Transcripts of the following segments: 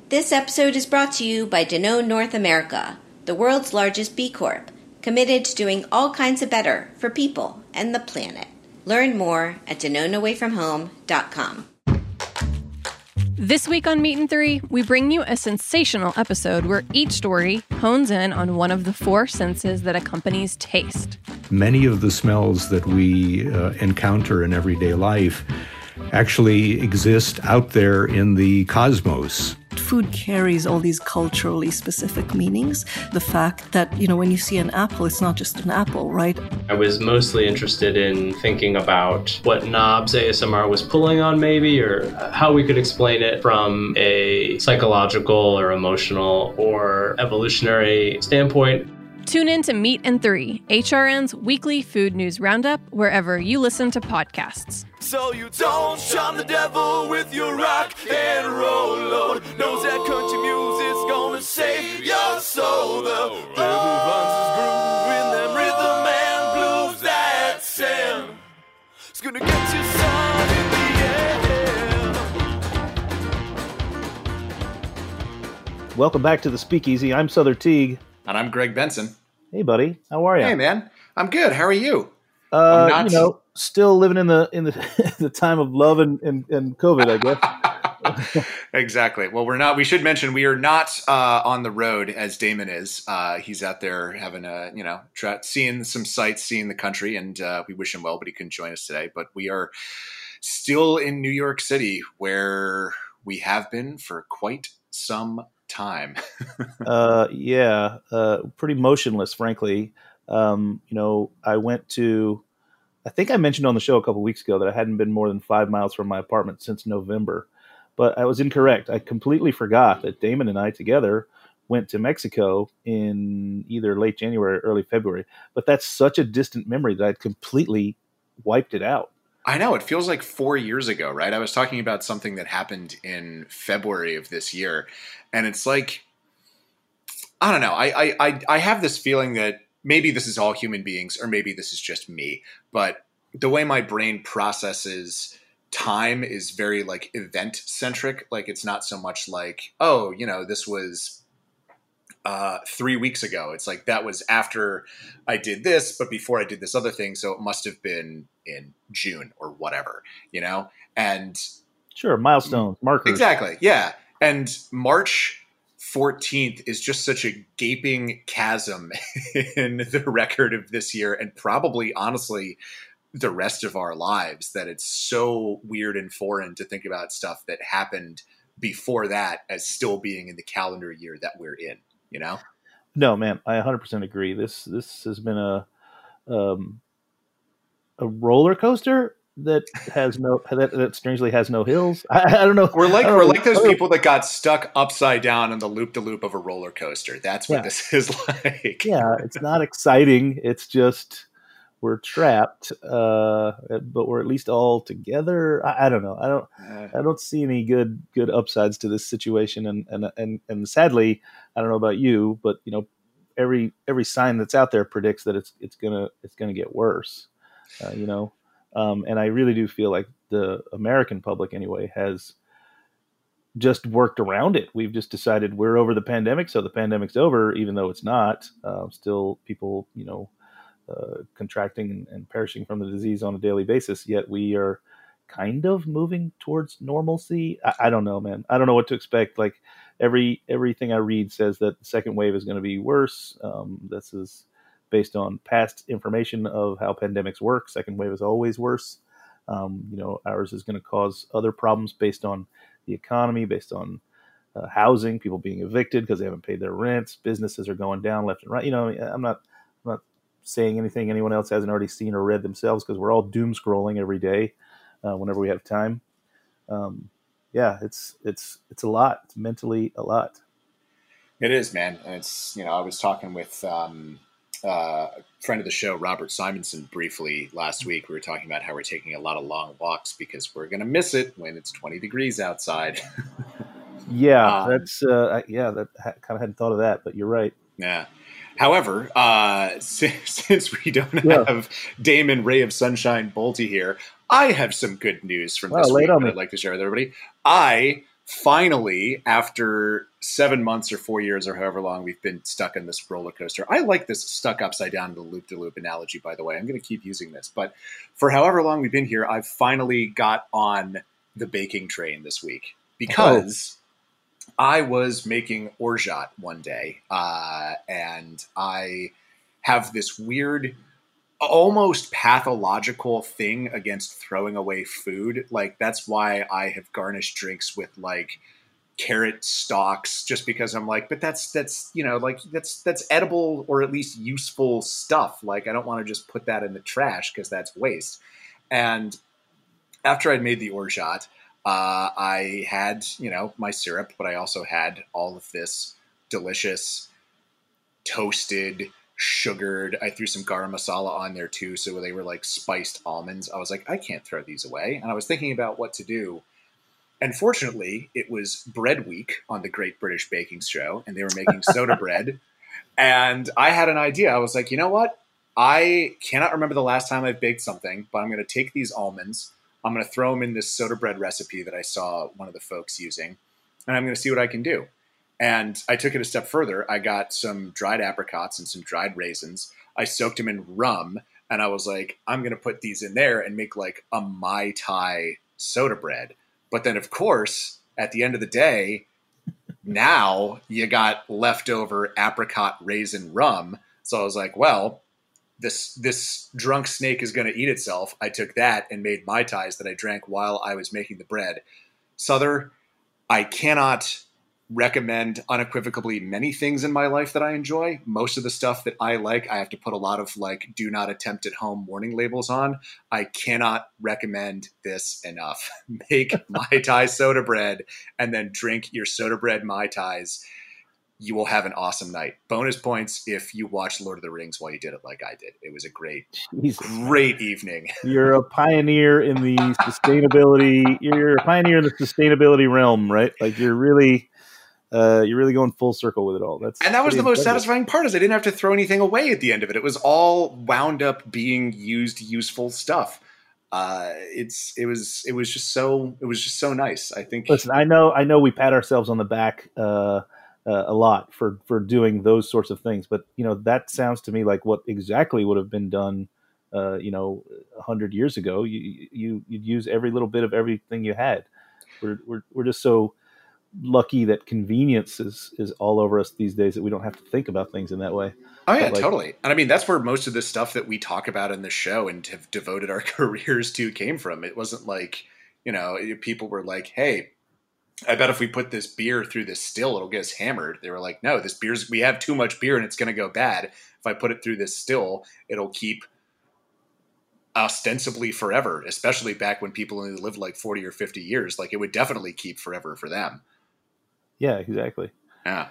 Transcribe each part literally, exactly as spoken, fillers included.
This episode is brought to you by Danone North America, the world's largest B Corp, committed to doing all kinds of better for people and the planet. Learn more at danone away from home dot com. This week on Meat and Three, we bring you a sensational episode where each story hones in on one of the four senses that accompanies taste. Many of the smells that we uh, encounter in everyday life actually exist out there in the cosmos. Food carries all these culturally specific meanings. The fact that, you know, when you see an apple, it's not just an apple, right? I was mostly interested in thinking about what knobs A S M R was pulling on maybe, or how we could explain it from a psychological or emotional or evolutionary standpoint. Tune in to Meat and Three, H R N's weekly food news roundup, wherever you listen to podcasts. So you don't shun the devil with your rock and roll load. Knows that country music's gonna save your soul. The devil runs his groove in them rhythm and blues that sound. It's gonna get you, son, in the end. Welcome back to the Speakeasy. I'm Souther Teague. And I'm Greg Benson. Hey, buddy. How are you? Hey, man. I'm good. How are you? Uh, I'm not... You know, still living in the in the the time of love and, and, and COVID, I guess. Exactly. Well, we're not. We should mention we are not uh, on the road as Damon is. Uh, he's out there having a you know tra- seeing some sights, seeing the country, and uh, we wish him well, but he couldn't join us today. But we are still in New York City, where we have been for quite some time. uh, yeah, uh, pretty motionless, frankly. Um, you know, I went to, I think I mentioned on the show a couple weeks ago that I hadn't been more than five miles from my apartment since November, but I was incorrect. I completely forgot that Damon and I together went to Mexico in either late January or early February, but that's such a distant memory that I'd completely wiped it out. I know. It feels like four years ago, right? I was talking about something that happened in February of this year. And it's like, I don't know. I, I, I have this feeling that maybe this is all human beings, or maybe this is just me. But the way my brain processes time is very like event centric. Like it's not so much like, oh, you know, this was uh, three weeks ago. It's like that was after I did this, but before I did this other thing. So it must have been in June or whatever, you know? And sure, milestones, markers. Exactly. Yeah. And March fourteenth is just such a gaping chasm in the record of this year, and probably, honestly, the rest of our lives, that it's so weird and foreign to think about stuff that happened before that as still being in the calendar year that we're in, you know? No, man, I one hundred percent agree. This this has been a um, a roller coaster that has no that, that strangely has no hills. I, I don't know. We're like we're know. like those people that got stuck upside down on the loop de loop of a roller coaster. That's what yeah. this is like. Yeah, it's not exciting. It's just we're trapped, uh, but we're at least all together. I, I don't know. I don't. Uh, I don't see any good good upsides to this situation. And and and and sadly, I don't know about you, but you know, every every sign that's out there predicts that it's it's gonna it's gonna get worse. Uh, you know. Um, and I really do feel like the American public, anyway, has just worked around it. We've just decided we're over the pandemic, so the pandemic's over, even though it's not. Uh, still, people, you know, uh, contracting and, and perishing from the disease on a daily basis. Yet we are kind of moving towards normalcy. I, I don't know, man. I don't know what to expect. Like every everything I read says that the second wave is going to be worse. Um, this is based on past information of how pandemics work. Second wave is always worse. Um, you know, ours is going to cause other problems based on the economy, based on uh, housing, people being evicted because they haven't paid their rents. Businesses are going down left and right. You know, I'm not, I'm not saying anything anyone else hasn't already seen or read themselves, because we're all doom scrolling every day uh, whenever we have time. Um, yeah, it's it's it's a lot. It's mentally a lot. It is, man. And it's, you know, I was talking with um, uh, a friend of the show, Robert Simonson, briefly last week. We were talking about how we're taking a lot of long walks because we're going to miss it when it's twenty degrees outside. yeah, um, that's uh, yeah. That I kind of hadn't thought of that, but you're right. Yeah. However, uh, since, since we don't Yeah. have Damon Ray of Sunshine Bolte here, I have some good news from Wow, this lay week it on that me. I'd like to share with everybody. I finally, after seven months or four years or however long we've been stuck in this roller coaster. I like this stuck upside down in the loop-de-loop analogy, by the way. I'm going to keep using this. But for however long we've been here, I've finally got on the baking train this week because oh. I was making orgeat one day, uh, and I have this weird, almost pathological thing against throwing away food. Like, that's why I have garnished drinks with like carrot stalks, just because I'm like, but that's, that's, you know, like that's, that's edible or at least useful stuff. Like, I don't want to just put that in the trash because that's waste. And after I'd made the orgeat, uh, I had, you know, my syrup, but I also had all of this delicious toasted, sugared, I threw some garam masala on there too, so they were like spiced almonds. I was like, I can't throw these away. And I was thinking about what to do. And fortunately, it was bread week on the Great British Baking Show, and they were making soda bread. And I had an idea. I was like, you know what? I cannot remember the last time I've baked something, but I'm going to take these almonds. I'm going to throw them in this soda bread recipe that I saw one of the folks using, and I'm going to see what I can do. And I took it a step further. I got some dried apricots and some dried raisins. I soaked them in rum, and I was like, I'm going to put these in there and make like a Mai Tai soda bread. But then, of course, at the end of the day, now you got leftover apricot raisin rum. So I was like, well, this this drunk snake is going to eat itself. I took that and made Mai Tais that I drank while I was making the bread. Souther, I cannot recommend unequivocally many things in my life that I enjoy. Most of the stuff that I like, I have to put a lot of like do not attempt at home warning labels on. I cannot recommend this enough. Make Mai Tai soda bread and then drink your soda bread Mai Tais. You will have an awesome night. Bonus points if you watched Lord of the Rings while you did it like I did. It was a great, Jesus. great evening. You're a pioneer in the sustainability. You're a pioneer in the sustainability realm, right? Like you're really... Uh, you're really going full circle with it all. That's and that was the most incredible. satisfying part is I didn't have to throw anything away at the end of it. It was all wound up being used, useful stuff. Uh, it's it was it was just so it was just so nice. I think. Listen, I know I know we pat ourselves on the back uh, uh, a lot for for doing those sorts of things, but you know that sounds to me like what exactly would have been done. Uh, you know, a hundred years ago, you you you'd use every little bit of everything you had. We're we're we're just so lucky that convenience is, is all over us these days that we don't have to think about things in that way. Oh yeah, like, totally. And I mean, that's where most of the stuff that we talk about in the show and have devoted our careers to came from. It wasn't like, you know, people were like, hey, I bet if we put this beer through this still, it'll get us hammered. They were like, no, this beer's, we have too much beer and it's going to go bad. If I put it through this still, it'll keep ostensibly forever, especially back when people only lived like forty or fifty years. Like it would definitely keep forever for them. Yeah, exactly. Yeah.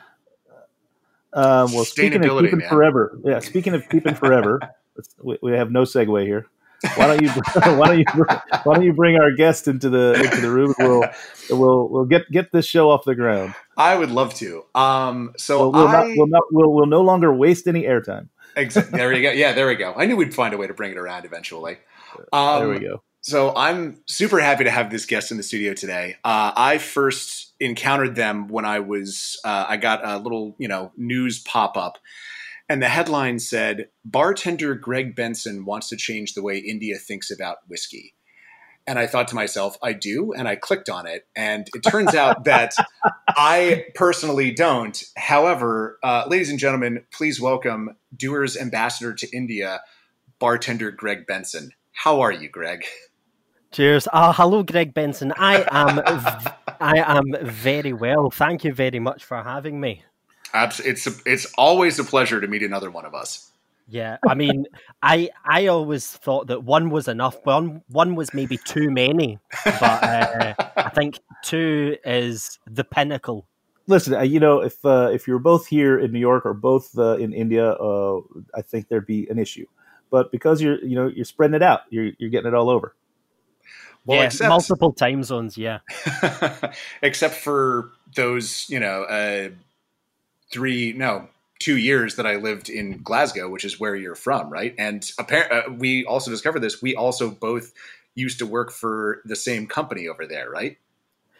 Um, well, speaking of keeping man. forever, yeah. Speaking of keeping forever, we, we have no segue here. Why don't you? Why don't you? Why don't you bring our guest into the into the room? We'll we'll we'll get get this show off the ground. I would love to. Um, so we'll, we'll I not we'll not we'll, we'll no longer waste any airtime. Exactly. There you go. Yeah, there we go. I knew we'd find a way to bring it around eventually. Um, there we go. So I'm super happy to have this guest in the studio today. Uh, I first encountered them when I was, uh, I got a little, you know, news pop up, and the headline said, "Bartender Greg Benson wants to change the way India thinks about whiskey." And I thought to myself, I do. And I clicked on it. And it turns out that I personally don't. However, uh, ladies and gentlemen, please welcome Dewar's ambassador to India, bartender Greg Benson. How are you, Greg? Cheers. Uh, hello, Greg Benson. I am v- I am very well. Thank you very much for having me. It's a, it's always a pleasure to meet another one of us. Yeah, I mean, I I always thought that one was enough. One one was maybe too many, but uh, I think two is the pinnacle. Listen, uh, you know, if uh, if you're both here in New York or both uh, in India, uh, I think there'd be an issue. But because you're you know you're spreading it out, you're you're getting it all over. Well, yeah, except, multiple time zones, yeah. Except for those, you know, uh, three, no, two years that I lived in Glasgow, which is where you're from, right? And apparently, uh, we also discovered this. We also both used to work for the same company over there, right?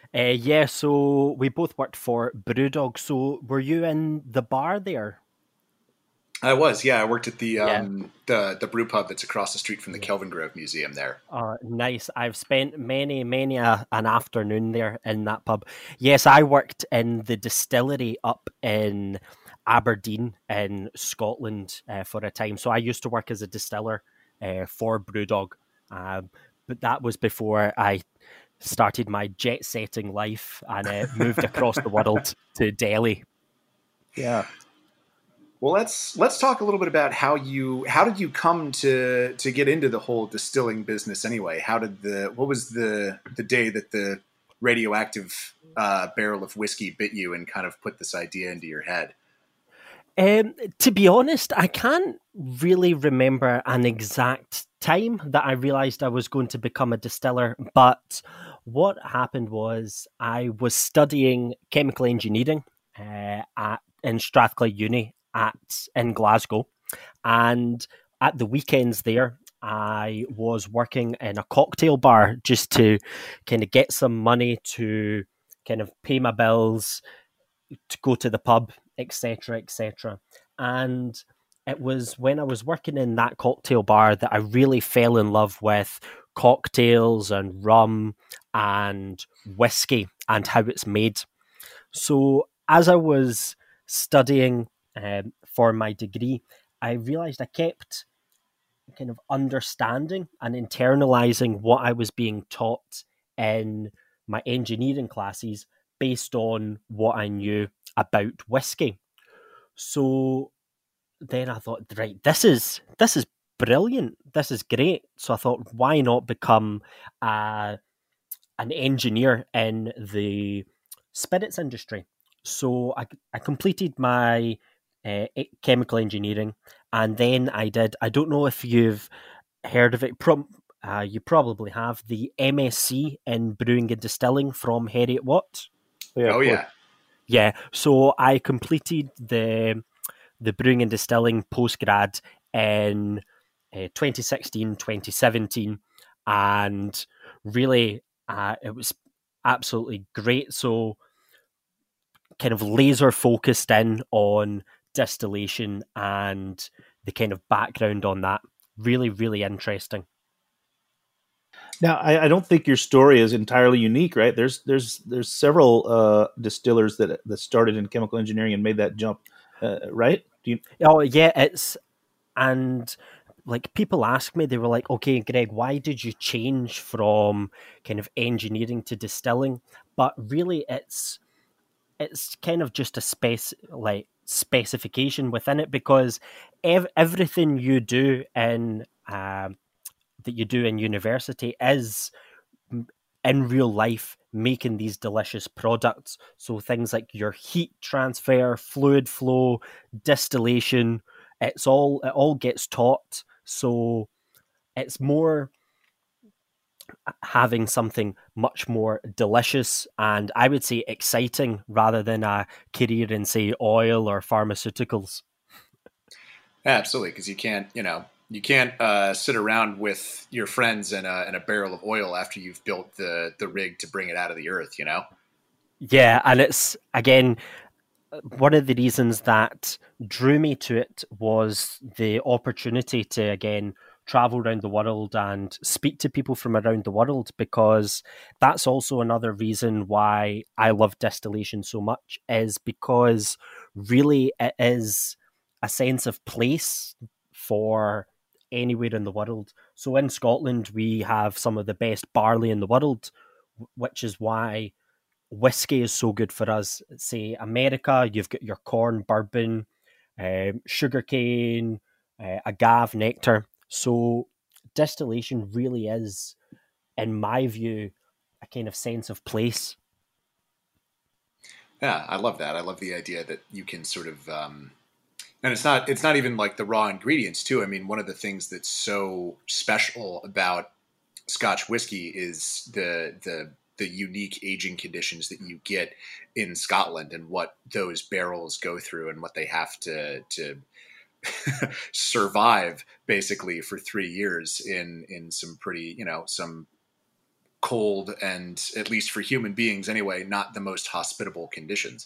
Uh, yeah, so we both worked for Brewdog. So were you in the bar there? I was, yeah. I worked at the Yeah. um, the the brew pub that's across the street from the Kelvin Grove Museum there. Uh, nice. I've spent many, many a, an afternoon there in that pub. Yes, I worked in the distillery up in Aberdeen in Scotland uh, for a time. So I used to work as a distiller uh, for Brewdog. Um, but that was before I started my jet-setting life and uh, moved across the world to Delhi. Yeah. Well, let's let's talk a little bit about how you how did you come to to get into the whole distilling business anyway? How did the what was the the day that the radioactive uh, barrel of whiskey bit you and kind of put this idea into your head? Um, to be honest, I can't really remember an exact time that I realized I was going to become a distiller, but what happened was I was studying chemical engineering uh, at in Strathclyde Uni at in Glasgow, and at the weekends there I was working in a cocktail bar just to kind of get some money to kind of pay my bills, to go to the pub, etc, etc. And it was when I was working in that cocktail bar that I really fell in love with cocktails and rum and whiskey and how it's made. So as I was studying um, for my degree, I realized I kept kind of understanding and internalizing what I was being taught in my engineering classes based on what I knew about whiskey. So then I thought, right, this is this is brilliant. This is great. So I thought, why not become uh, an engineer in the spirits industry? So I, I completed my uh, chemical engineering, and then I did, I don't know if you've heard of it, Pro, uh, you probably have, the M S c in Brewing and Distilling from Heriot Watt. Yeah, oh, yeah. Yeah, so I completed the the Brewing and Distilling postgrad in uh, twenty sixteen, twenty seventeen, and really uh, it was absolutely great. So kind of laser focused in on distillation and the kind of background on that. Really, really interesting. Now, I, I don't think your story is entirely unique, right? There's there's there's several uh, distillers that that started in chemical engineering and made that jump, uh, right? Do you... Oh yeah, it's and like people ask me, they were like, "Okay, Greg, why did you change from kind of engineering to distilling?" But really, it's it's kind of just a space like specification within it, because ev- everything you do in um, that you do in university is in real life making these delicious products. So things like your heat transfer, fluid flow, distillation, it's all it all gets taught. So it's more having something much more delicious and I would say exciting rather than a career in, say, oil or pharmaceuticals. Absolutely, because you can't, you know, you can't uh, sit around with your friends in a, in a barrel of oil after you've built the the rig to bring it out of the earth, you know? Yeah, and it's, again, one of the reasons that drew me to it was the opportunity to, again, travel around the world and speak to people from around the world, because that's also another reason why I love distillation so much, is because really it is a sense of place for anywhere in the world. So in Scotland, we have some of the best barley in the world, which is why whiskey is so good for us. Say America, you've got your corn, bourbon, um, sugarcane, uh, agave, nectar. So distillation really is, in my view, a kind of sense of place. Yeah, I love that. I love the idea that you can sort of, um, and it's not it's not even like the raw ingredients too. I mean, one of the things that's so special about Scotch whiskey is the the the unique aging conditions that you get in Scotland and what those barrels go through and what they have to to survive basically for three years in in some pretty, you know, some cold and, at least for human beings anyway, not the most hospitable conditions.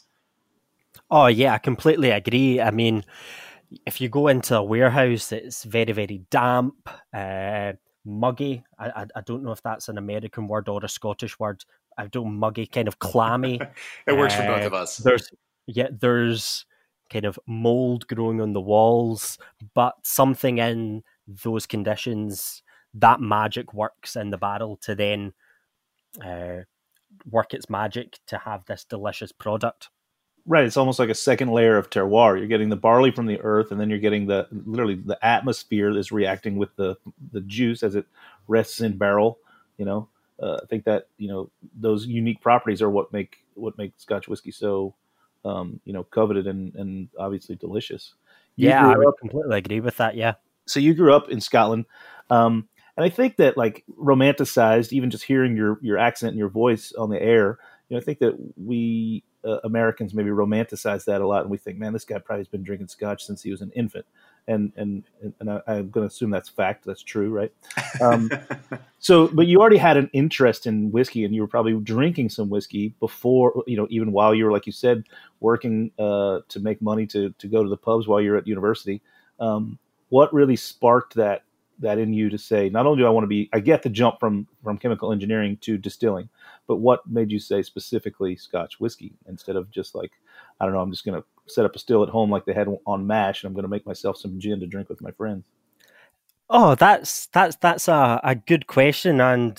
Oh yeah, I completely agree. I mean, if you go into a warehouse, it's very, very damp, uh, muggy. I, I I don't know if that's an American word or a Scottish word. I don't muggy, kind of clammy. It works for Uh, both of us. There's yeah, there's kind of mold growing on the walls, but something in those conditions, that magic works in the barrel to then uh, work its magic to have this delicious product. Right, it's almost like a second layer of terroir. You're getting the barley from the earth, and then you're getting the literally the atmosphere is reacting with the the juice as it rests in barrel. You know, uh, I think that you know those unique properties are what make what make Scotch whiskey so um, you know coveted and and obviously delicious. You Yeah, I grew would up, completely agree with that. Yeah. so you grew up in Scotland, um, and I think that like romanticized, even just hearing your your accent and your voice on the air. You know, I think that we uh, Americans maybe romanticize that a lot, and we think, man, this guy probably has been drinking Scotch since he was an infant, and and and I, I'm going to assume that's fact. That's true, right? Um, so, but you already had an interest in whiskey, and you were probably drinking some whiskey before, you know, even while you were, like you said, working uh, to make money to to go to the pubs while you're at university. Um, what really sparked that that in you to say, not only do I want to be, I get the jump from from chemical engineering to distilling, but what made you say specifically Scotch whiskey instead of just like, I don't know, I'm just going to set up a still at home like they had on MASH, and I'm going to make myself some gin to drink with my friends? Oh, that's that's that's a, a good question, and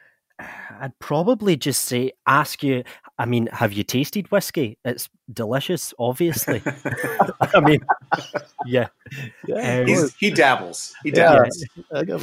I'd probably just say ask you. I mean, have you tasted whiskey? It's delicious, obviously. I mean, yeah, Yeah, Um, He's, he dabbles. He yeah. dabbles. I go-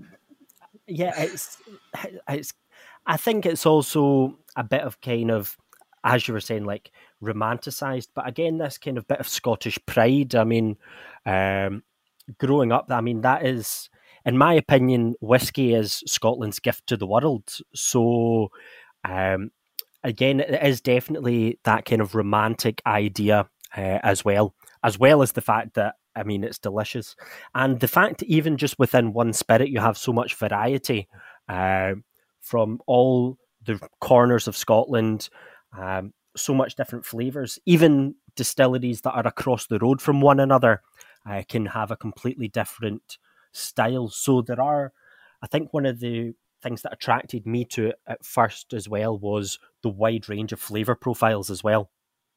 yeah. It's it's. I think it's also a bit of kind of, as you were saying, like romanticized, but again, this kind of bit of Scottish pride. I mean, um, growing up, I mean, that is, in my opinion, whiskey is Scotland's gift to the world. So, um, again, it is definitely that kind of romantic idea uh, as well, as well as the fact that, I mean, it's delicious. And the fact that even just within one spirit, you have so much variety uh, from all the corners of Scotland, um, so much different flavours. Even distilleries that are across the road from one another uh, can have a completely different style. So there are, I think one of the things that attracted me to it at first as well was the wide range of flavour profiles as well.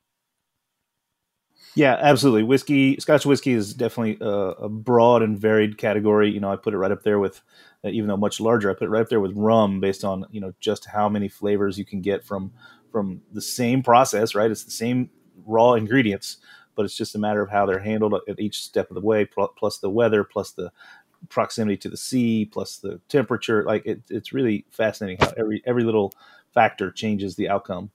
Yeah, absolutely. Whiskey, Scotch whiskey is definitely a, a broad and varied category. You know, I put it right up there with, uh, even though much larger, I put it right up there with rum based on, you know, just how many flavors you can get from from the same process, right? It's the same raw ingredients, but it's just a matter of how they're handled at each step of the way, pl- plus the weather, plus the proximity to the sea, plus the temperature. Like it, it's really fascinating how every every little factor changes the outcome.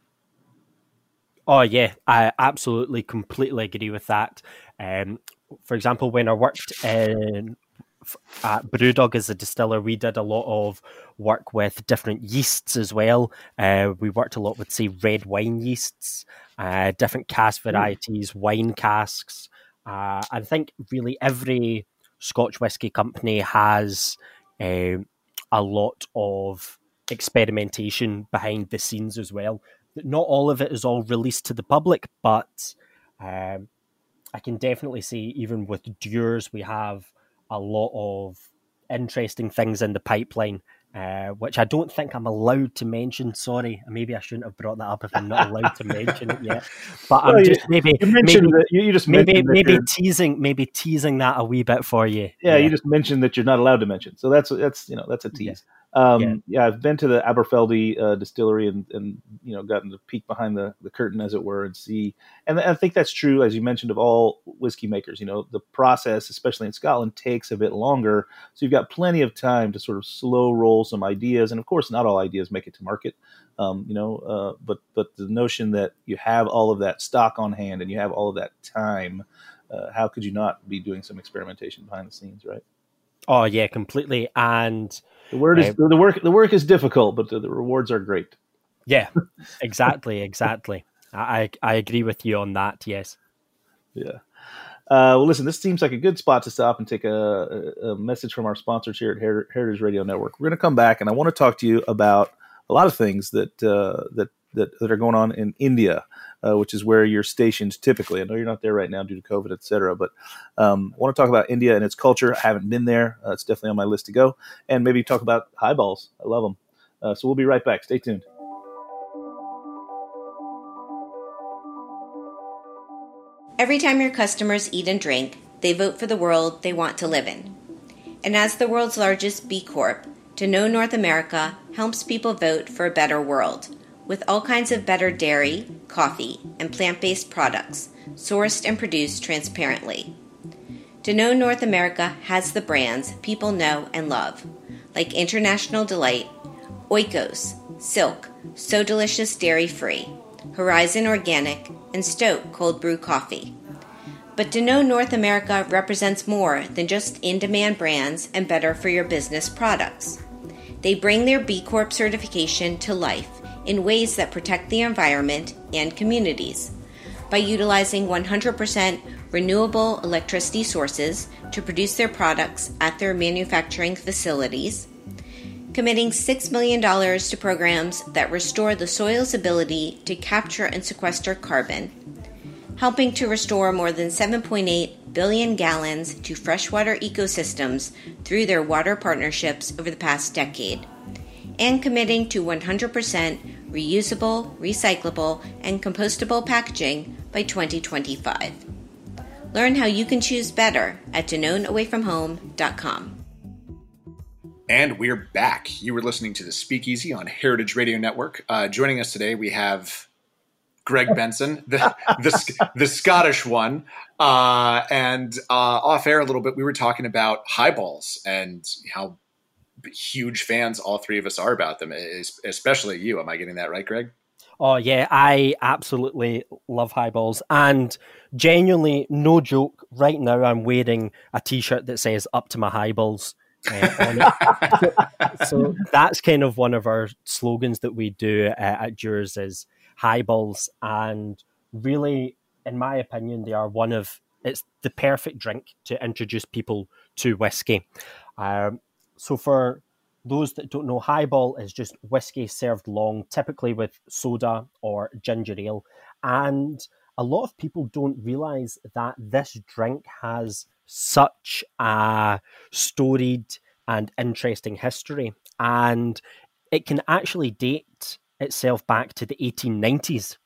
Oh yeah, I absolutely completely agree with that. Um, for example, when I worked in at Brewdog as a distiller, we did a lot of work with different yeasts as well. Uh, we worked a lot with, say, red wine yeasts, uh, different cask varieties, mm. wine casks. Uh, I think really every Scotch whisky company has uh, a lot of experimentation behind the scenes as well. Not all of it is all released to the public, but um, I can definitely say even with Dewar's, we have a lot of interesting things in the pipeline, uh, which I don't think I'm allowed to mention. Sorry, maybe I shouldn't have brought that up if I'm not allowed to mention it yet. But Well, I'm you- just maybe You mentioned maybe that you, you just maybe mentioned that maybe you're- teasing maybe teasing that a wee bit for you. yeah, you just mentioned that you're not allowed to mention. So that's that's you know that's a tease. Um, Yeah. yeah. I've been to the Aberfeldy uh, distillery and, and you know gotten to peek behind the, the curtain, as it were, and see. And I think that's true, as you mentioned, of all whiskey makers. You know, the process, especially in Scotland, takes a bit longer. So you've got plenty of time to sort of slow roll some ideas, and of course, not all ideas make it to market. Um, you know, uh, but but the notion that you have all of that stock on hand and you have all of that time, uh, how could you not be doing some experimentation behind the scenes, right? Oh yeah, completely. And The word is Uh, the work. The work is difficult, but the, the rewards are great. yeah, exactly, exactly. I I I agree with you on that. Yes. Yeah. Uh, well, listen, this seems like a good spot to stop and take a, a message from our sponsors here at Her- Heritage Radio Network. We're going to come back, and I want to talk to you about a lot of things that uh, that, that that are going on in India, uh, which is where you're stationed typically. I know you're not there right now due to COVID, et cetera, but um, I want to talk about India and its culture. I haven't been there. Uh, it's definitely on my list to go. And maybe talk about highballs. I love them. Uh, so we'll be right back. Stay tuned. Every time your customers eat and drink, they vote for the world they want to live in. And as the world's largest B Corp, Danone North America helps people vote for a better world, with all kinds of better dairy, coffee, and plant-based products, sourced and produced transparently. Danone North America has the brands people know and love, like International Delight, Oikos, Silk, So Delicious Dairy Free, Horizon Organic, and Stoke Cold Brew Coffee. But Danone North America represents more than just in-demand brands and better-for-your-business products. They bring their B Corp certification to life in ways that protect the environment and communities by utilizing one hundred percent renewable electricity sources to produce their products at their manufacturing facilities, committing six million dollars to programs that restore the soil's ability to capture and sequester carbon, helping to restore more than seven point eight billion gallons to freshwater ecosystems through their water partnerships over the past decade, and committing to one hundred percent reusable, recyclable, and compostable packaging by twenty twenty-five. Learn how you can choose better at danone away from home dot com. And we're back. You were listening to the Speakeasy on Heritage Radio Network. Uh, joining us today, we have Greg Benson, the the, the Scottish one. Uh, and uh, off air a little bit, we were talking about highballs and how huge fans all three of us are about them, especially you. Am I getting that right, Greg? Oh, yeah, I absolutely love highballs. And genuinely, no joke, right now I'm wearing a T-shirt that says up to my highballs. Uh, on it. so, so that's kind of one of our slogans that we do uh, at Dewar's is highballs. And really, in my opinion, they are one of, it's the perfect drink to introduce people to whiskey. Um, so for those that don't know, highball is just whiskey served long, typically with soda or ginger ale. And a lot of people don't realize that this drink has such a storied and interesting history. And it can actually date itself back to the eighteen nineties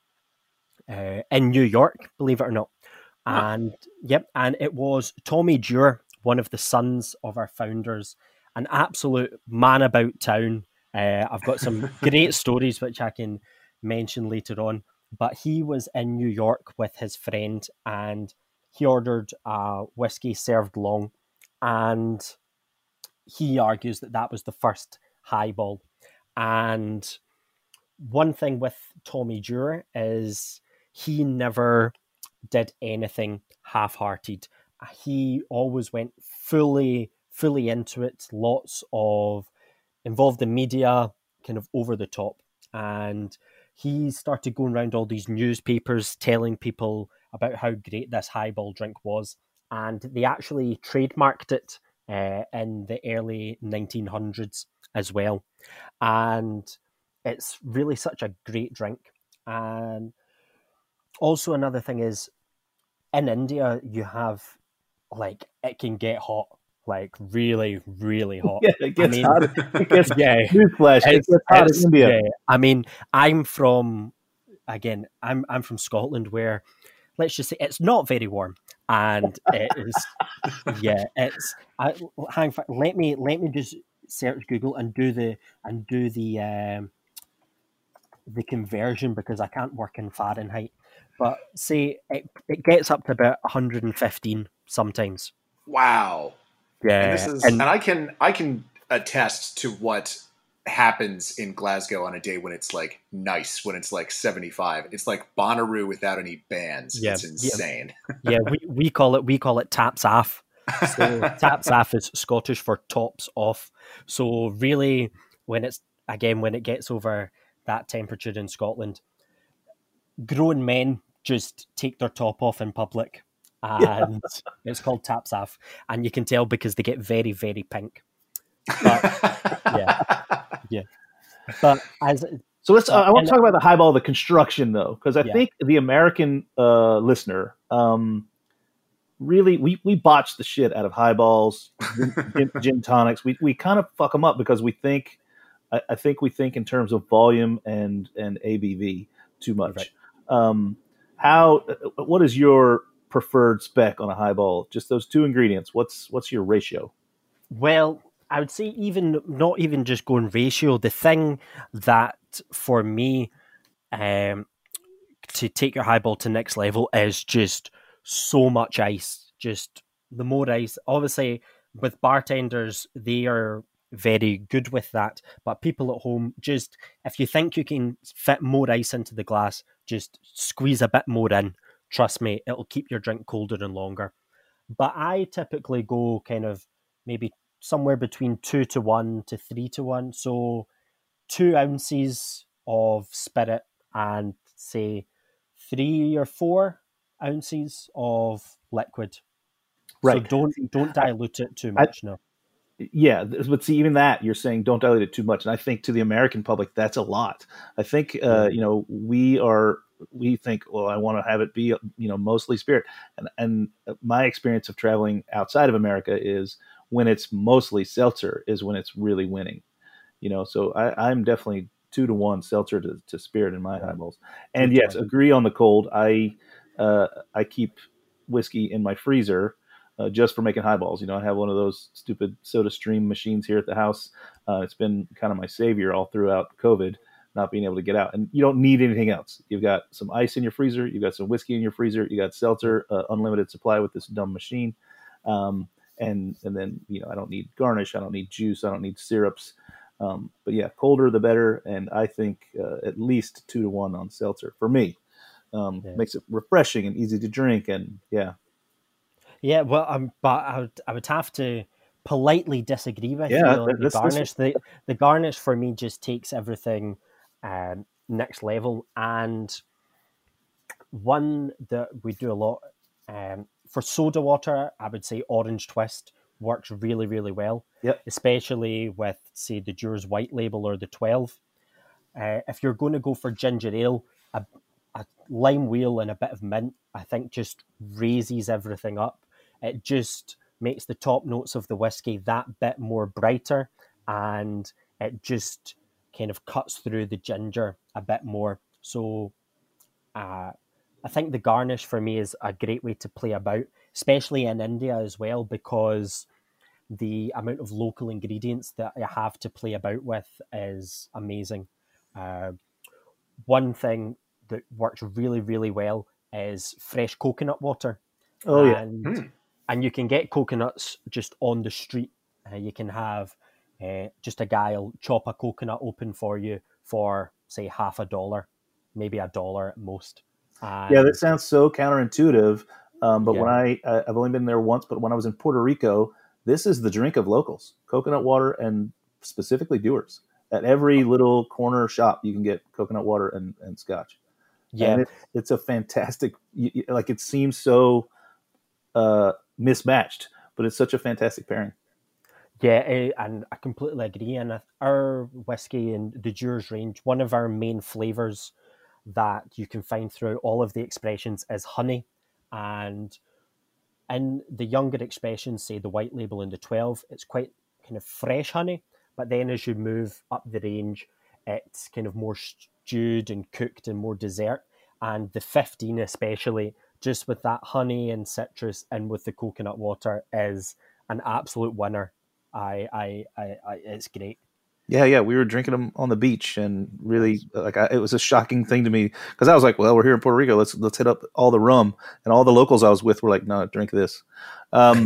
uh, in New York, believe it or not. And yep, and it was Tommy Dewar, one of the sons of our founders, an absolute man about town. Uh, I've got some great stories which I can mention later on. But he was in New York with his friend and he ordered a whiskey served long. And he argues that that was the first highball. And one thing with Tommy Dewar is he never did anything half-hearted. He always went fully, fully into it. Lots of involved in media, kind of over the top. And he started going around all these newspapers telling people about how great this highball drink was. And they actually trademarked it uh, in the early nineteen hundreds as well. And it's really such a great drink. And also another thing is, in India, you have, like, it can get hot. Like, really, really hot. Yeah, it gets I mean, hot. It gets, yeah. Newsflash, it It's, gets hot it's, in India. yeah. I mean, I'm from, again, I'm I'm from Scotland where, let's just say, it's not very warm. And it is, yeah, it's, I, hang, let me, let me just search Google and do the, and do the, um, the conversion because I can't work in Fahrenheit. But say it, it gets up to about one hundred fifteen sometimes. Wow. Yeah. And, this is, and, and I can I can attest to what happens in Glasgow on a day when it's like nice, when it's like seventy-five. It's like Bonnaroo without any bands. Yeah, it's insane. Yeah, yeah we, we call it we call it taps off. So taps off is Scottish for tops off. So really, when it's again when it gets over that temperature in Scotland, grown men just take their top off in public. and yeah. It's called Tapsaf, and you can tell because they get very, very pink. But yeah, yeah. But as so, let's. Uh, I want to talk and, about the highball, the construction, though, because I yeah. think the American uh, listener um, really we we botch the shit out of highballs, gin, gin tonics. We we kind of fuck them up because we think. I, I think we think in terms of volume and and A B V too much. Right. Um, how? What is your preferred spec on a highball? Just those two ingredients. What's what's your ratio? Well, I would say even not even just going ratio. The thing that for me um, to take your highball to next level is just so much ice. Just the more ice. Obviously, with bartenders, they are very good with that. But people at home, just if you think you can fit more ice into the glass, just squeeze a bit more in. Trust me, it'll keep your drink colder and longer. But I typically go kind of maybe somewhere between two to one to three to one. So two ounces of spirit and say three or four ounces of liquid. Right. So don't don't dilute it too much. I, no. Yeah, but see, even that you're saying don't dilute it too much, and I think to the American public that's a lot. I think uh, you know we are we think, well, I want to have it be you know mostly spirit, and and my experience of traveling outside of America is when it's mostly seltzer is when it's really winning, you know. So I, I'm definitely two to one seltzer to, to spirit in my yeah. highballs, and yes, agree on the cold. I uh, I keep whiskey in my freezer. Uh, just for making highballs. You know, I have one of those stupid soda stream machines here at the house. Uh, it's been kind of my savior all throughout COVID, not being able to get out. And you don't need anything else. You've got some ice in your freezer. You've got some whiskey in your freezer. You got seltzer, uh, unlimited supply with this dumb machine. Um, and and then, you know, I don't need garnish. I don't need juice. I don't need syrups. Um, but yeah, colder the better. And I think uh, at least two to one on seltzer for me. Um, yeah. Makes it refreshing and easy to drink. And yeah. Yeah, well, um, but I would, I would have to politely disagree with yeah, you on the garnish. The, the garnish for me just takes everything um, next level. And one that we do a lot, um, for soda water, I would say Orange Twist works really, really well. Yep. Especially with, say, the Dewar's White Label or the twelve. Uh, if you're going to go for ginger ale, a, a lime wheel and a bit of mint, I think just raises everything up. It just makes the top notes of the whiskey that bit more brighter, and it just kind of cuts through the ginger a bit more. So uh, I think the garnish for me is a great way to play about, especially in India as well, because the amount of local ingredients that I have to play about with is amazing. Uh, one thing that works really, really well is fresh coconut water. Oh, yeah. And, mm. and you can get coconuts just on the street. Uh, you can have uh, just a guy will chop a coconut open for you for, say, half a dollar, maybe a dollar at most. And, yeah, that sounds so counterintuitive. Um, but yeah. when I, I've only been there once, but when I was in Puerto Rico, this is the drink of locals, coconut water and specifically Dewar's. At every little corner shop, you can get coconut water and, and scotch. Yeah, and it, it's a fantastic. Like it seems so uh, mismatched, but it's such a fantastic pairing. Yeah, and I completely agree. And our whiskey in the Dewar's range, one of our main flavors that you can find through all of the expressions is honey, and in the younger expressions, say the White Label and the twelve, it's quite kind of fresh honey. But then as you move up the range, it's kind of more stewed and cooked and more dessert. And the fifteen especially, just with that honey and citrus and with the coconut water, is an absolute winner. I, I, I, I it's great. Yeah, yeah, we were drinking them on the beach, and really, like, I, it was a shocking thing to me because I was like, "Well, we're here in Puerto Rico. Let's let's hit up all the rum." And all the locals I was with were like, "No, drink this." Um,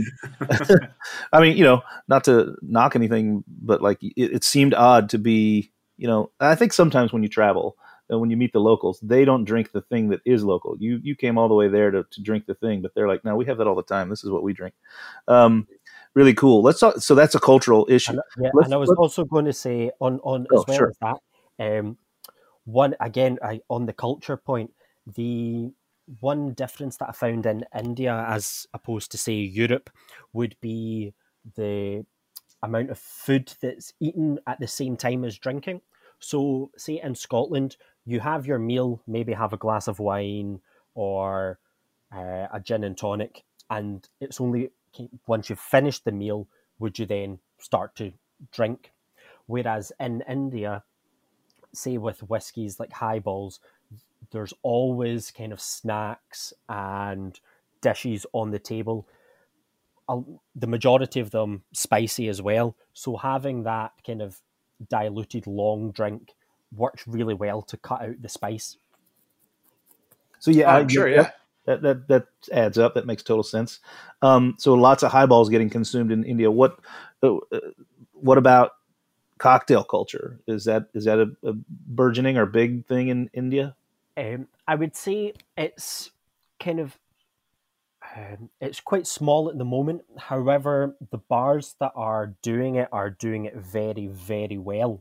I mean, you know, not to knock anything, but like, it, it seemed odd to be, you know. I think sometimes when you travel and when you meet the locals, they don't drink the thing that is local. You you came all the way there to to drink the thing, but they're like, "No, we have that all the time. This is what we drink." Um, Really cool. Let's talk. So that's a cultural issue. And, yeah, let's, and I was let's, also going to say on, on oh, as well sure. as that, um, one again I, on the culture point, the one difference that I found in India as opposed to, say, Europe would be the amount of food that's eaten at the same time as drinking. So, say in Scotland, you have your meal, maybe have a glass of wine or uh, a gin and tonic, and it's only once you've finished the meal would you then start to drink. Whereas in India, say with whiskies like highballs, there's always kind of snacks and dishes on the table. I'll, the majority of them spicy as well. So having that kind of diluted long drink works really well to cut out the spice. So yeah, Oh, I, I'm sure, yeah. That, that that adds up. That makes total sense. Um, so lots of highballs getting consumed in India. What uh, what about cocktail culture? Is that is that a, a burgeoning or big thing in India? Um, I would say it's kind of um, it's quite small at the moment. However, the bars that are doing it are doing it very, very well.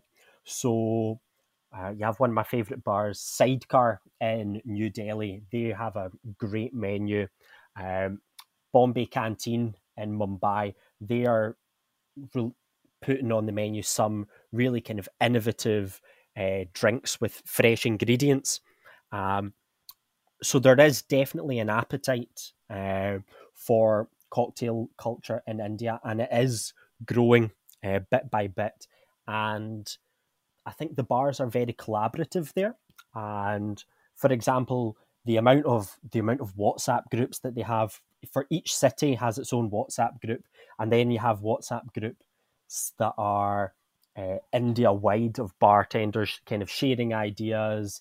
So uh, you have one of my favourite bars, Sidecar in New Delhi. They have a great menu. Um, Bombay Canteen in Mumbai, they are re- putting on the menu some really kind of innovative uh, drinks with fresh ingredients. Um, so there is definitely an appetite uh, for cocktail culture in India, and it is growing uh, bit by bit. And I think the bars are very collaborative there. And for example, the amount of the amount of WhatsApp groups that they have for each city has its own WhatsApp group, and then you have WhatsApp groups that are uh, India wide of bartenders kind of sharing ideas,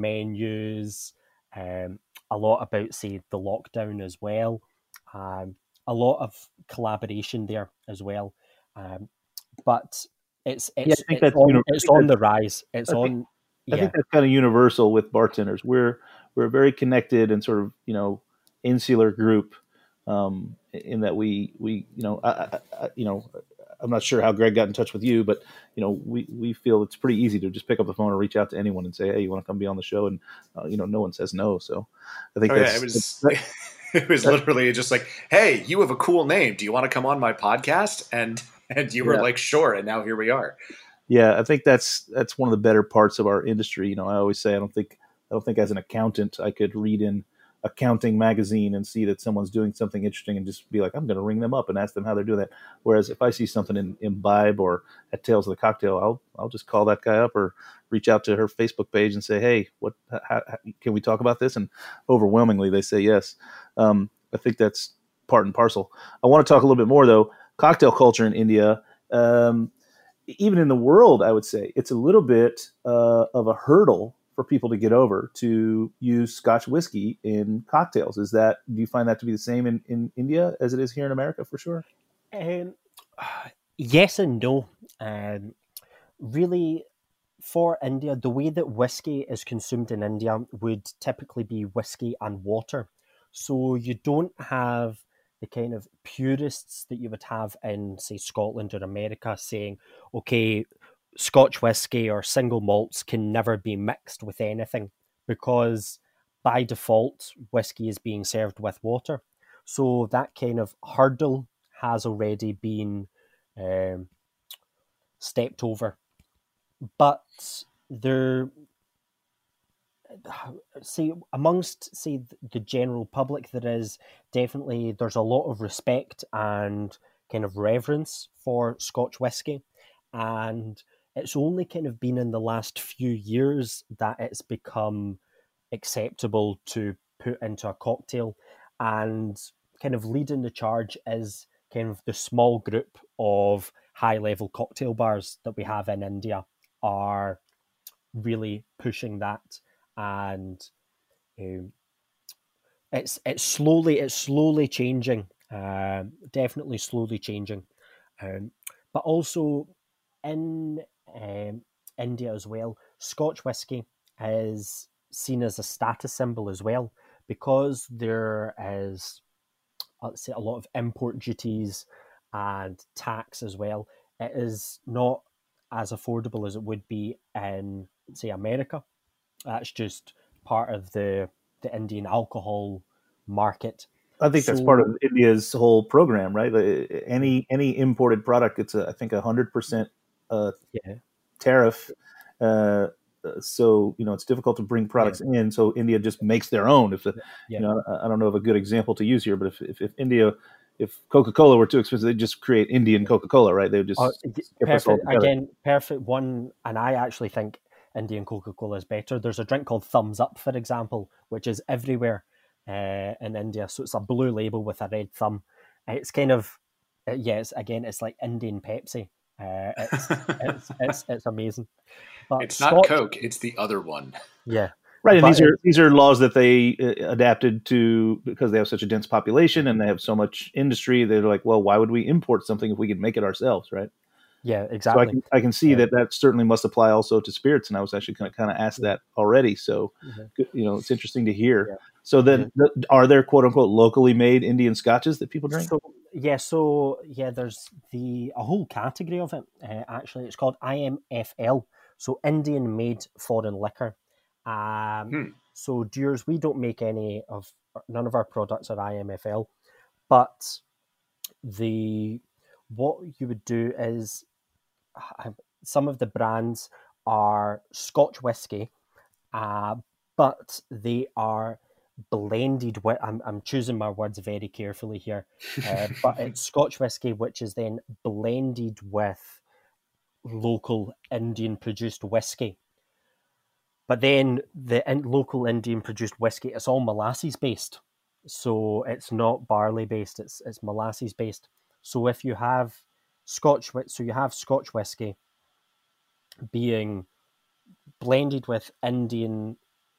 menus, um, a lot about, say, the lockdown as well. Um, a lot of collaboration there as well. Um, but it's it's, Yeah, I think it's, that's on, uni- it's I think on the that's- rise. It's I on. think- yeah. I think that's kind of universal with bartenders. We're we're a very connected and sort of, you know, insular group, um, in that we we you know I, I, you know I'm not sure how Greg got in touch with you, but you know we, we feel it's pretty easy to just pick up the phone or reach out to anyone and say, hey, you want to come be on the show, and uh, you know no one says no. So I think Oh, that's yeah, it was that- it was literally just like, hey, you have a cool name. Do you want to come on my podcast? And and you were Yeah. like, sure. And now here we are. Yeah, I think that's that's one of the better parts of our industry. You know, I always say I don't think I don't think as an accountant I could read in accounting magazine and see that someone's doing something interesting and just be like, I'm going to ring them up and ask them how they're doing that. Whereas if I see something in Imbibe or at Tales of the Cocktail, I'll I'll just call that guy up or reach out to her Facebook page and say, hey, what how, how, can we talk about this? And overwhelmingly they say yes. Um, I think that's part and parcel. I want to talk a little bit more though. Cocktail culture in India. Um, even in the world, I would say it's a little bit uh, of a hurdle for people to get over to use Scotch whiskey in cocktails. Is that, do you find that to be the same in, in India as it is here in America for sure? Um, yes and no. Um, really, for India, the way that whiskey is consumed in India would typically be whiskey and water. So you don't have the kind of purists that you would have in, say, Scotland or America saying, okay, Scotch whiskey or single malts can never be mixed with anything, because by default, whiskey is being served with water. So that kind of hurdle has already been um, stepped over. But there, see, amongst, say, the general public, there is definitely, there's a lot of respect and kind of reverence for Scotch whiskey. And it's only kind of been in the last few years that it's become acceptable to put into a cocktail. And kind of leading the charge is kind of the small group of high-level cocktail bars that we have in India are really pushing that. And um, it's it's slowly it's slowly changing, um, definitely slowly changing. Um, but also in um, India as well, Scotch whiskey is seen as a status symbol as well, because there is, let's say, a lot of import duties and tax as well. It is not as affordable as it would be in, say, America. That's just part of the the Indian alcohol market. I think that's So- part of India's whole program, right? Like, any any imported product, it's a, I think a hundred percent uh, Yeah. tariff. Uh, so you know it's difficult to bring products in. So India just makes their own. If the, Yeah. you know, I I don't know of a good example to use here, but if if, if India, if Coca-Cola were too expensive, they'd just create Indian Coca-Cola, right? They would just Oh, skip us all perfect. together. Again, perfect one. And I actually think Indian Coca-Cola is better. There's a drink called Thumbs Up, for example, which is everywhere uh, in India. So it's a blue label with a red thumb. It's kind of, uh, yes, again, it's like Indian Pepsi. Uh, it's, it's it's it's amazing. But It's not Scotch- Coke, it's the other one. Yeah. Right, and But these are it- these are laws that they uh, adapted to because they have such a dense population and they have so much industry. They're like, well, why would we import something if we could make it ourselves, right? Yeah, So I exactly. can I can see Yeah. that that certainly must apply also to spirits, and I was actually kind of kind of asked that already. So Mhm. good- you know, it's interesting to hear. Yeah. So then, the, are there quote unquote locally made Indian scotches that people drink? So yeah, so yeah, there's the a whole category of it. Uh, actually, it's called I M F L, so Indian Made Foreign Liquor. Um, Hmm. So Deers, we don't make any of none of our products are I M F L, but the what you would do is uh, some of the brands are Scotch whiskey, uh, but they are blended with. I'm, I'm choosing my words very carefully here, uh, but it's Scotch whiskey, which is then blended with local Indian produced whiskey. But then the in, local Indian produced whiskey, it's all molasses based, so it's not barley based. It's it's molasses based. So if you have Scotch, whi- so you have Scotch whiskey being blended with Indian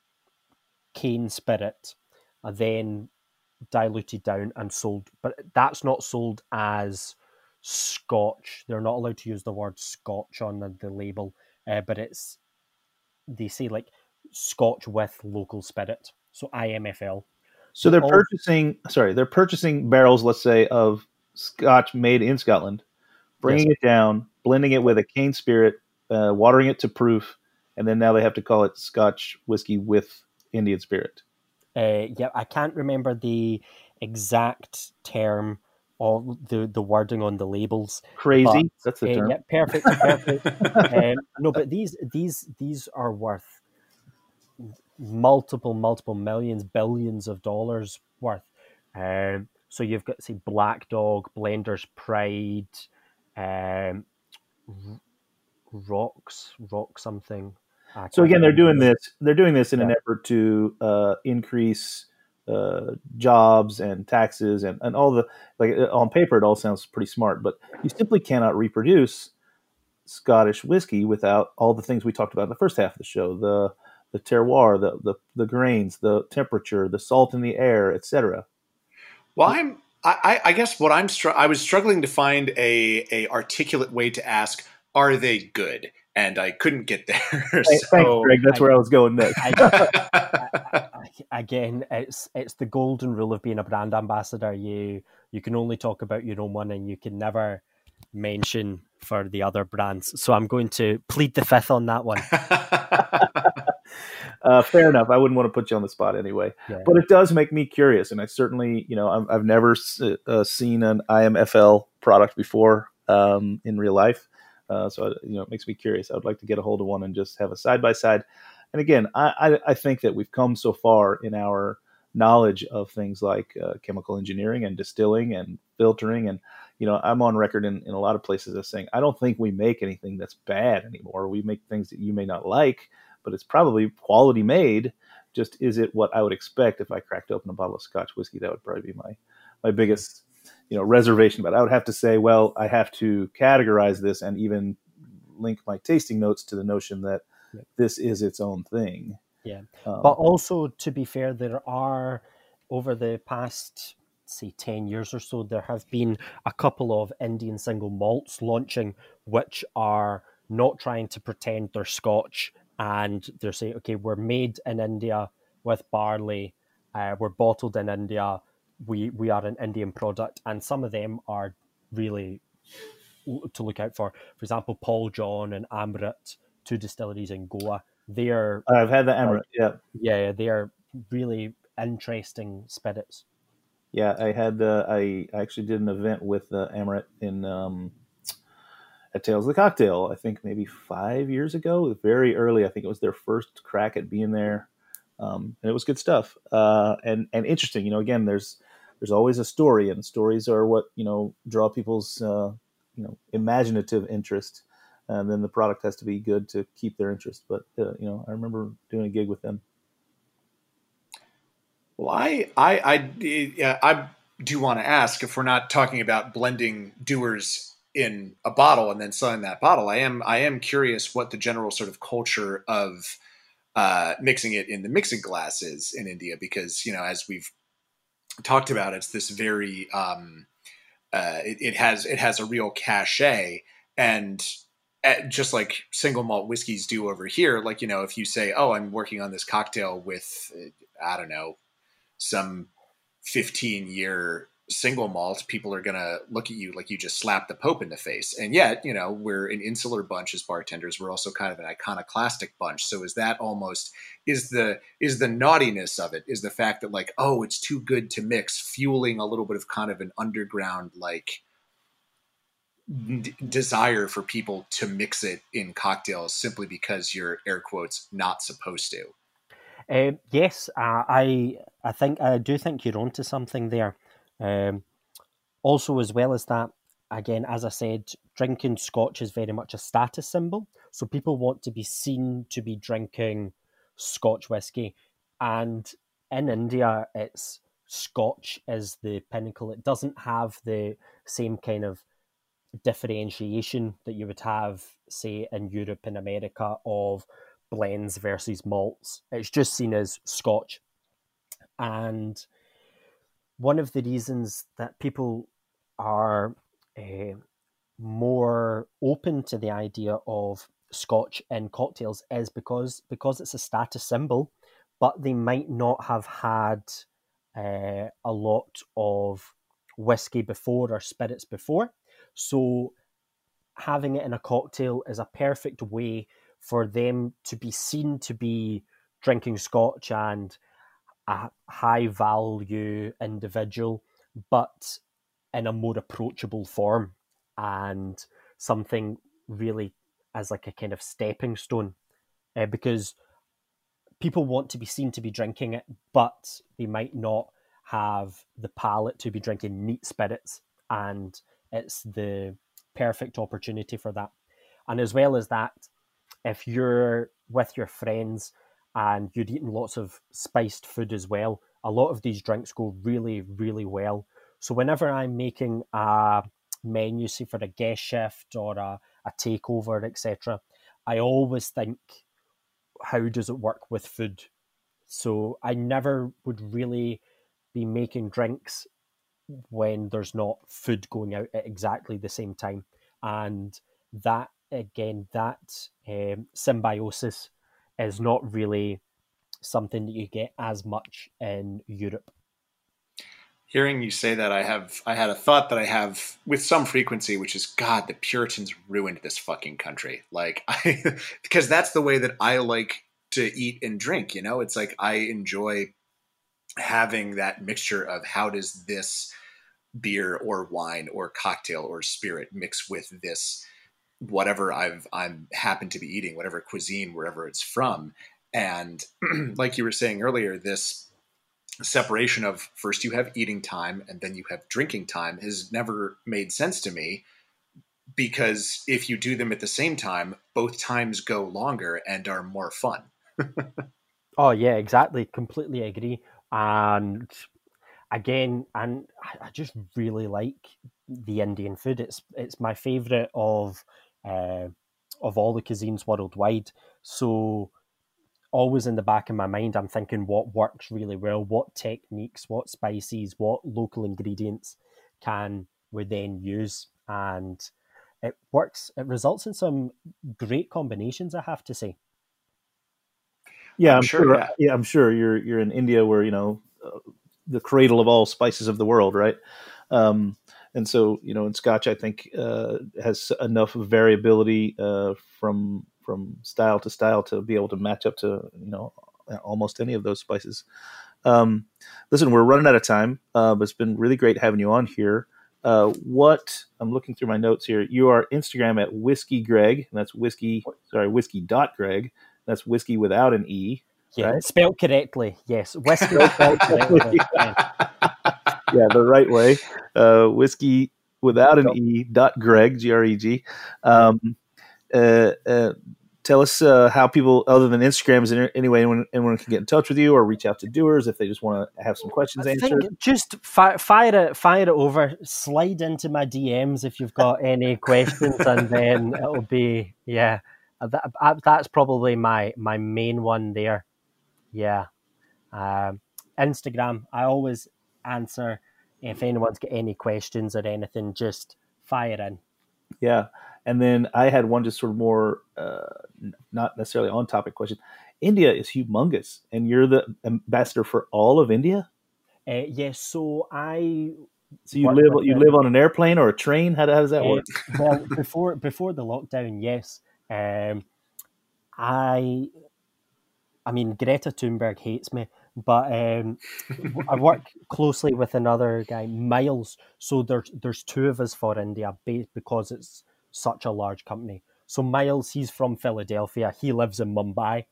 cane spirit, and then diluted down and sold. But that's not sold as Scotch. They're not allowed to use the word Scotch on the, the label, uh, but it's they say like Scotch with local spirit. So I M F L. So they're all- purchasing, sorry, they're purchasing barrels, let's say, of Scotch made in Scotland, bringing it down, blending it with a cane spirit, uh, watering it to proof, and then now they have to call it Scotch whiskey with Indian spirit. Uh, yeah, I can't remember the exact term or the, the wording on the labels. Crazy, But, that's the uh, term. yeah, perfect, perfect. um, no, but these these these are worth multiple, multiple millions, billions of dollars worth. Um, so you've got, say, Black Dog, Blender's Pride, um, R- Rocks, Rock something. I So can't again, they're doing remember. this. They're doing this in an Yeah. effort to uh, increase uh, jobs and taxes and, and all the like. uh, On paper, it all sounds pretty smart, but you simply cannot reproduce Scottish whiskey without all the things we talked about in the first half of the show: the the terroir, the the, the grains, the temperature, the salt in the air, et cetera. Well, I'm. I, I guess what I'm. Str- I was struggling to find a a articulate way to ask, "Are they good?" And I couldn't get there. Thanks, so, Greg. That's I- where I was going next. Again, it's it's the golden rule of being a brand ambassador. You you can only talk about your own one, and you can never mention for the other brands. So I'm going to plead the fifth on that one. Uh, fair enough. I wouldn't want to put you on the spot anyway, Yeah. but it does make me curious, and I certainly, you know, I've, I've never s- uh, seen an I M F L product before um, in real life, uh, so you know, it makes me curious. I would like to get a hold of one and just have a side by side. And again, I, I, I think that we've come so far in our knowledge of things like uh, chemical engineering and distilling and filtering, and you know, I'm on record in, in a lot of places as saying I don't think we make anything that's bad anymore. We make things that you may not like, but it's probably quality made. Just is it what I would expect if I cracked open a bottle of Scotch whiskey? That would probably be my my biggest, you know, reservation. But I would have to say, well, I have to categorize this and even link my tasting notes to the notion that Yeah. this is its own thing. Yeah. Um, But also, to be fair, there are, over the past, say, ten years or so, there have been a couple of Indian single malts launching, which are not trying to pretend they're Scotch, and they're saying, okay, we're made in India with barley, uh, we're bottled in India, we, we are an Indian product, and some of them are really to look out for. For example, Paul John and Amrit, two distilleries in Goa, they're I've had the Amaret. Yeah. yeah, they're really interesting spirits. Yeah, I had uh, I actually did an event with uh, Amaret in um, at Tales of the Cocktail. I think maybe five years ago, very early. I think it was their first crack at being there, um, and it was good stuff. Uh, and and interesting. You know, again, there's there's always a story, and stories are what you know draw people's uh, you know imaginative interest. And then the product has to be good to keep their interest. But uh, you know, I remember doing a gig with them. Well, I I I, I do want to ask, if we're not talking about blending Dewar's in a bottle and then selling that bottle, I am I am curious what the general sort of culture of uh, mixing it in the mixing glass is in India, because you know, as we've talked about, it's this very um, uh, it, it has it has a real cachet, and just like single malt whiskeys do over here. Like, you know, if you say, "Oh, I'm working on this cocktail with I don't know, some fifteen year single malt," people are going to look at you like you just slapped the Pope in the face. And yet, you know, we're an insular bunch as bartenders. We're also kind of an iconoclastic bunch. So is that almost, is the, is the naughtiness of it, is the fact that like, oh, it's too good to mix, fueling a little bit of kind of an underground, like d- desire for people to mix it in cocktails simply because you're, air quotes, not supposed to. Um, yes, uh, I I think I do think you're onto something there. Um, also, as well as that, again, as I said, drinking Scotch is very much a status symbol. So people want to be seen to be drinking Scotch whiskey, and in India, it's Scotch is the pinnacle. It doesn't have the same kind of differentiation that you would have, say, in Europe and America of blends versus malts. It's just seen as Scotch. And one of the reasons that people are uh, more open to the idea of Scotch in cocktails is because because it's a status symbol, but they might not have had uh, a lot of whiskey before or spirits before. So having it in a cocktail is a perfect way for them to be seen to be drinking Scotch and a high value individual, but in a more approachable form, and something really as like a kind of stepping stone, uh, because people want to be seen to be drinking it, but they might not have the palate to be drinking neat spirits, and it's the perfect opportunity for that. And as well as that, if you're with your friends and you're eating lots of spiced food as well, a lot of these drinks go really, really well. So whenever I'm making a menu, say for a guest shift or a, a takeover, et cetera, I always think, how does it work with food? So I never would really be making drinks when there's not food going out at exactly the same time. And that, again, that um, symbiosis is not really something that you get as much in Europe. Hearing you say that, I have I had a thought that I have with some frequency, which is, God, the Puritans ruined this fucking country. Like, I, because that's the way that I like to eat and drink. You know, it's like I enjoy having that mixture of how does this beer or wine or cocktail or spirit mix with this whatever I've I'm happen to be eating, whatever cuisine, wherever it's from. And like you were saying earlier, this separation of first you have eating time and then you have drinking time has never made sense to me, because if you do them at the same time, both times go longer and are more fun. Oh yeah, exactly. Completely agree. And again, and I just really like the Indian food. It's it's my favorite of uh, of all the cuisines worldwide. So always in the back of my mind, I'm thinking what works really well, what techniques, what spices, what local ingredients can we then use, and it works. It results in some great combinations, I have to say. Yeah, I'm, I'm sure. sure, yeah. yeah, I'm sure you're you're in India, where you know uh, the cradle of all spices of the world, right? Um, and so, you know, in Scotch, I think uh, has enough variability uh, from from style to style to be able to match up to, you know, almost any of those spices. Um, listen, we're running out of time, uh, but it's been really great having you on here. Uh, what I'm looking through my notes here. You are Instagram at Whiskey Greg, and that's whiskey. Sorry, whiskey dot Greg. That's whiskey without an e. Yeah, right? spelled correctly. Yes, whiskey spelled correctly. Yeah. Yeah, the right way. Uh, whiskey without an e. Dot Greg, G R E G. Um, uh, uh, tell us uh, how people, other than Instagram, is there any way anyone, anyone can get in touch with you or reach out to doers if they just want to have some questions I answered? think just fi- fire it, fire it over. Slide into my D Ms if you've got any questions, and then it'll be yeah. That, that's probably my my main one there. Yeah, um, Instagram. I always answer if anyone's got any questions or anything. Just fire in. Yeah. And then I had one just sort of more, uh, not necessarily on topic question. India is humongous, and you're the ambassador for all of India? Uh, yes. Yeah, so I. So you live you live on an airplane or a train? How, how does that uh, work? Well, before before the lockdown, yes. Um, I. I mean, Greta Thunberg hates me, but um, I work closely with another guy, Miles. So there's there's two of us for India because it's such a large company. So Miles, he's from Philadelphia. He lives in Mumbai.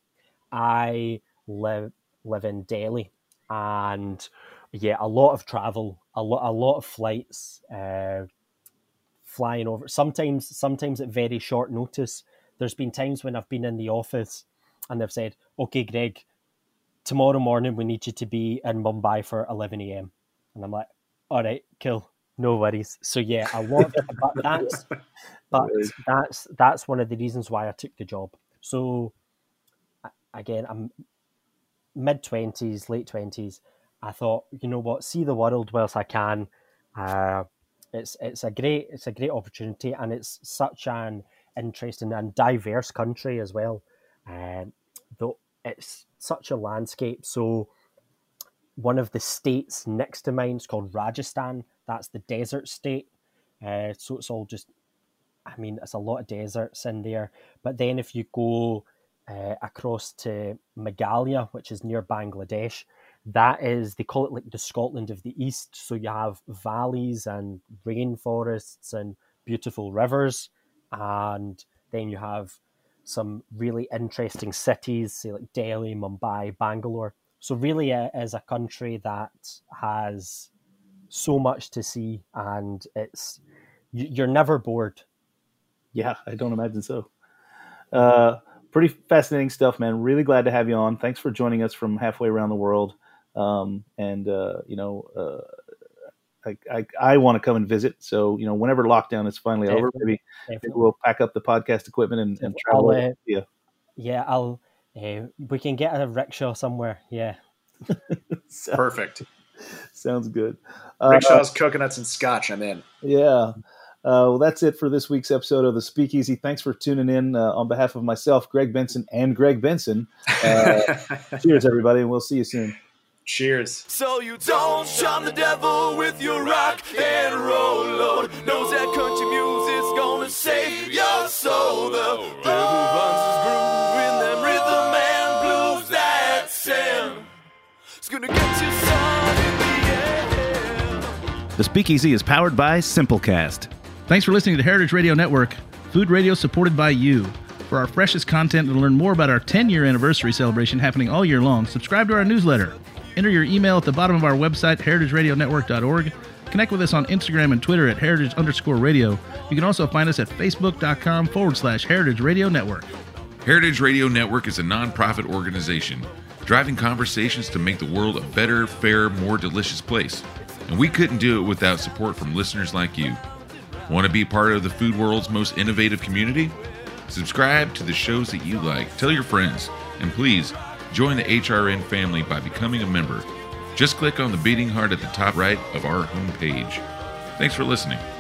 I live live in Delhi, and yeah, a lot of travel, a lot a lot of flights, uh, flying over. Sometimes sometimes at very short notice. There's been times when I've been in the office and they've said, "Okay, Greg, tomorrow morning we need you to be in Mumbai for eleven a.m." And I'm like, "All right, cool, no worries." So yeah, a lot. But that's but that's that's one of the reasons why I took the job. So again, I'm mid twenties, late twenties. I thought, you know what, see the world whilst I can. Uh, it's it's a great it's a great opportunity, and it's such an interesting and diverse country as well. Um, though it's such a landscape. So one of the states next to mine is called Rajasthan. That's the desert state. Uh, so it's all just, I mean, it's a lot of deserts in there. But then if you go uh, across to Meghalaya, which is near Bangladesh, that is, they call it like the Scotland of the East. So you have valleys and rainforests and beautiful rivers. And then you have some really interesting cities, say like Delhi, Mumbai, Bangalore. So really it is a country that has so much to see, and it's you're never bored. Yeah, I don't imagine so. Uh, pretty fascinating stuff, man. Really glad to have you on. Thanks for joining us from halfway around the world. Um, and, uh, you know, uh, I, I, I want to come and visit. So, you know, whenever lockdown is finally Definitely. over, maybe, maybe we'll pack up the podcast equipment and, and travel. Uh, yeah. Yeah, I'll, uh, we can get a rickshaw somewhere. Yeah. Sounds, perfect. Sounds good. Rickshaws, uh, coconuts, and scotch. I'm in. Yeah. Uh, well, that's it for this week's episode of The Speakeasy. Thanks for tuning in uh, on behalf of myself, Greg Benson, and Greg Benson. Uh, cheers, everybody, and we'll see you soon. Cheers. So you don't shun the devil with your rock and roll load. Knows that country music's gonna save your soul. The devil runs his groove in them rhythm and blues that sound. It's gonna get you sun in the air. The Speakeasy is powered by Simplecast. Thanks for listening to Heritage Radio Network, food radio supported by you. For our freshest content and to learn more about our ten-year anniversary celebration happening all year long, subscribe to our newsletter. Enter your email at the bottom of our website, heritage radio network dot org. Connect with us on Instagram and Twitter at heritage underscore radio. You can also find us at facebook.com forward slash heritage radio network. Heritage Radio Network is a nonprofit organization driving conversations to make the world a better, fairer, more delicious place. And we couldn't do it without support from listeners like you. Want to be part of the food world's most innovative community? Subscribe to the shows that you like, tell your friends, and please join the H R N family by becoming a member. Just click on the beating heart at the top right of our homepage. Thanks for listening.